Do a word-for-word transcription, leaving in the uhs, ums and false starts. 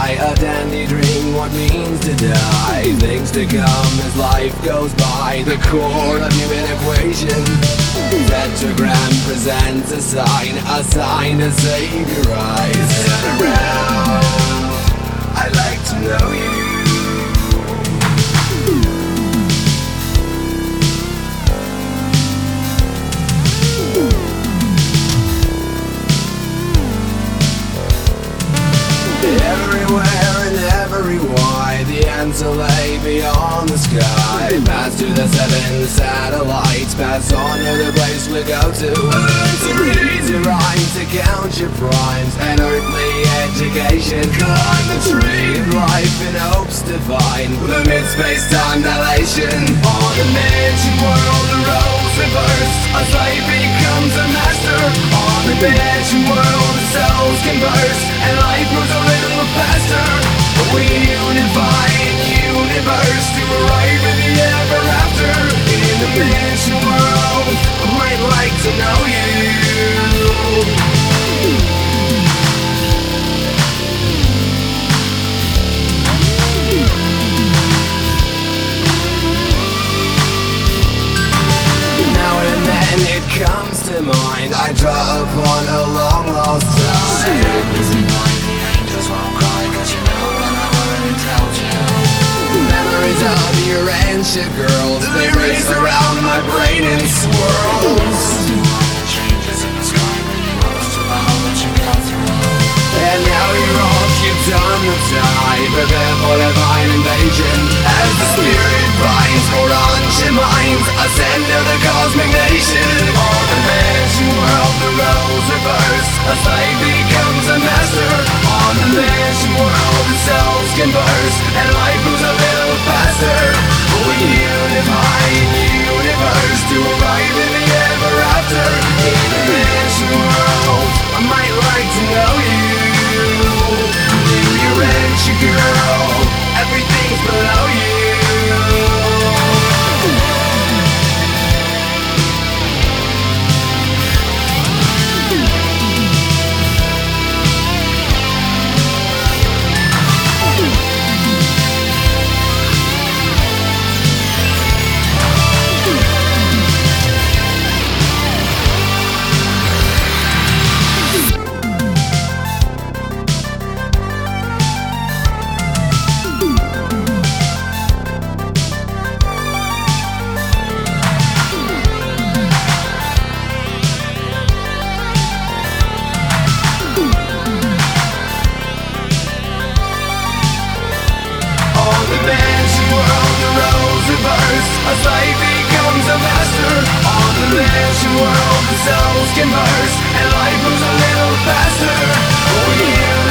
lie, a dandy dream, what means to die. Things to come as life goes by, the core of human equation. Tetragram presents a sign, a sign to save your eyes. Turn around, I'd like to know you. Everywhere and every why, the answer lay beyond the sky. Pass to the seven satellites, pass on to the place we go to. To read your rhymes, to count your primes, an earthly education. Climb the tree of life in hopes to find the mid-space-time dilation. On the mansion world, the roles reverse, a slave becomes a master. On the mansion world, the souls converse, and life moves a little faster. We unify in universe to arrive in the ever after. In the mansion world, I might like to know you. Now and then it comes to mind, I draw upon a long lost time. Memories of your ancient girls, they race around my brain in swirls. And now you're all skipped on the tide, prepare for divine invasion. As the spirit binds for ancient minds, ascend to the cosmic nation. On the mansion world, the roles reverse, a slave becomes a master. On the mansion world, the souls converse, and life moves a little faster. We unify in the universe to arrive in the ever after. In the mansion world, I might like to know you. New your ancient girl, everything's below you. A slave becomes a master. On the mansion world, the souls converse, and life moves a little faster. Oh yeah.